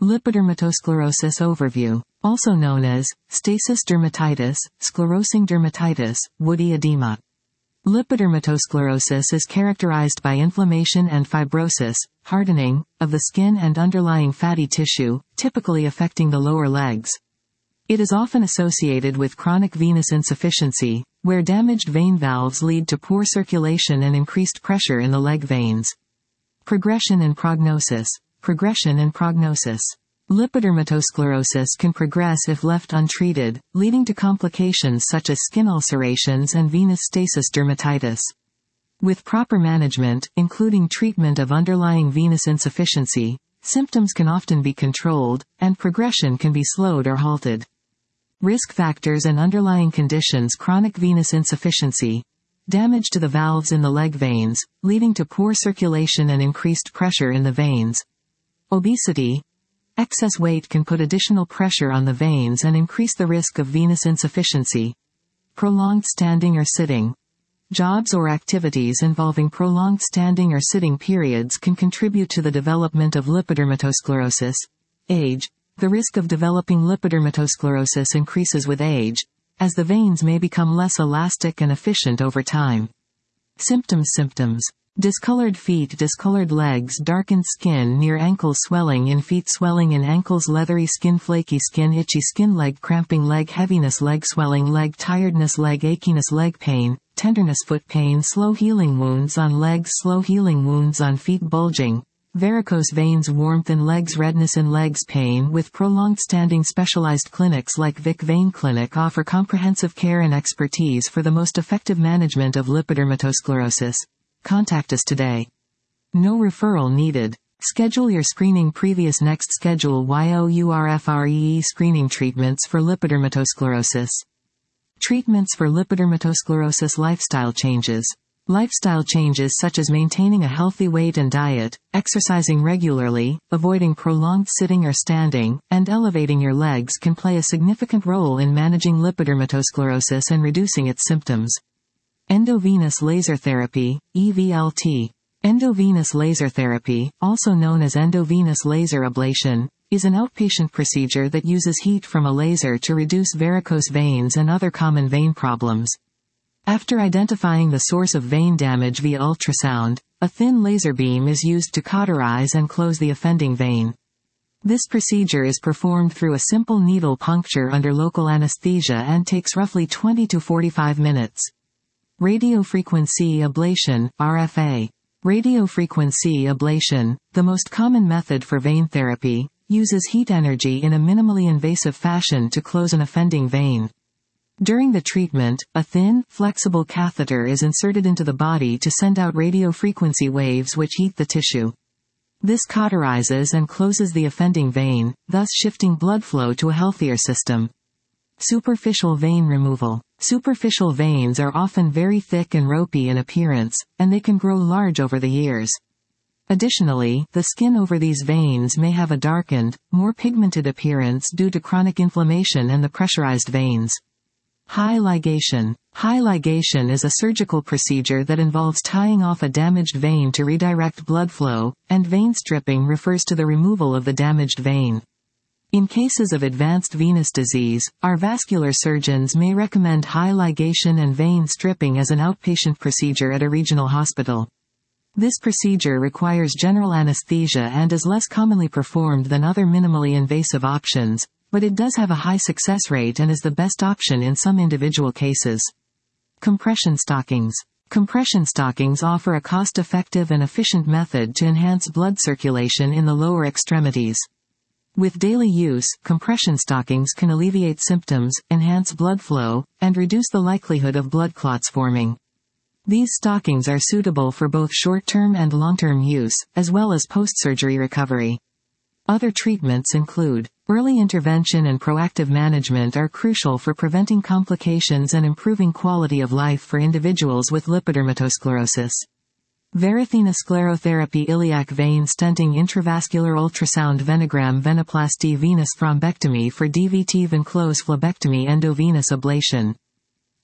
Lipodermatosclerosis overview, also known as stasis dermatitis, sclerosing dermatitis, woody edema. Lipodermatosclerosis is characterized by inflammation and fibrosis, hardening, of the skin and underlying fatty tissue, typically affecting the lower legs. It is often associated with chronic venous insufficiency, where damaged vein valves lead to poor circulation and increased pressure in the leg veins. Progression and prognosis. Lipodermatosclerosis can progress if left untreated, leading to complications such as skin ulcerations and venous stasis dermatitis. With proper management, including treatment of underlying venous insufficiency, symptoms can often be controlled, and progression can be slowed or halted. Risk factors and underlying conditions: chronic venous insufficiency, damage to the valves in the leg veins, leading to poor circulation and increased pressure in the veins. Obesity. Excess weight can put additional pressure on the veins and increase the risk of venous insufficiency. Prolonged standing or sitting. Jobs or activities involving prolonged standing or sitting periods can contribute to the development of lipodermatosclerosis. Age. The risk of developing lipodermatosclerosis increases with age, as the veins may become less elastic and efficient over time. Symptoms. Discolored feet, discolored legs, darkened skin near ankles, swelling in feet, swelling in ankles, leathery skin, flaky skin, itchy skin, leg cramping, leg heaviness, leg swelling, leg tiredness, leg achiness, leg pain, tenderness, foot pain, slow healing wounds on legs, slow healing wounds on feet, bulging, varicose veins, warmth in legs, redness in legs, pain with prolonged standing. Specialized clinics like Vic Vein Clinic offer comprehensive care and expertise for the most effective management of lipodermatosclerosis. Contact us today. No referral needed. Schedule your screening. Previous next schedule YOURFREE screening treatments for lipodermatosclerosis. Treatments for lipodermatosclerosis. Lifestyle changes. Lifestyle changes such as maintaining a healthy weight and diet, exercising regularly, avoiding prolonged sitting or standing, and elevating your legs can play a significant role in managing lipodermatosclerosis and reducing its symptoms. Endovenous laser therapy, EVLT. Endovenous laser therapy, also known as endovenous laser ablation, is an outpatient procedure that uses heat from a laser to reduce varicose veins and other common vein problems. After identifying the source of vein damage via ultrasound, a thin laser beam is used to cauterize and close the offending vein. This procedure is performed through a simple needle puncture under local anesthesia and takes roughly 20 to 45 minutes. Radiofrequency ablation, RFA. Radiofrequency ablation, the most common method for vein therapy, uses heat energy in a minimally invasive fashion to close an offending vein. During the treatment, a thin, flexible catheter is inserted into the body to send out radiofrequency waves which heat the tissue. This cauterizes and closes the offending vein, thus shifting blood flow to a healthier system. Superficial vein removal. Superficial veins are often very thick and ropey in appearance, and they can grow large over the years. Additionally, the skin over these veins may have a darkened, more pigmented appearance due to chronic inflammation and the pressurized veins. High ligation. High ligation is a surgical procedure that involves tying off a damaged vein to redirect blood flow, and vein stripping refers to the removal of the damaged vein. In cases of advanced venous disease, our vascular surgeons may recommend high ligation and vein stripping as an outpatient procedure at a regional hospital. This procedure requires general anesthesia and is less commonly performed than other minimally invasive options, but it does have a high success rate and is the best option in some individual cases. Compression stockings. Compression stockings offer a cost-effective and efficient method to enhance blood circulation in the lower extremities. With daily use, compression stockings can alleviate symptoms, enhance blood flow, and reduce the likelihood of blood clots forming. These stockings are suitable for both short-term and long-term use, as well as post-surgery recovery. Other treatments include early intervention and proactive management are crucial for preventing complications and improving quality of life for individuals with lipodermatosclerosis. Varithena sclerotherapy, iliac vein stenting, intravascular ultrasound, venogram, venoplasty, venous thrombectomy for DVT, venclose phlebectomy, endovenous ablation.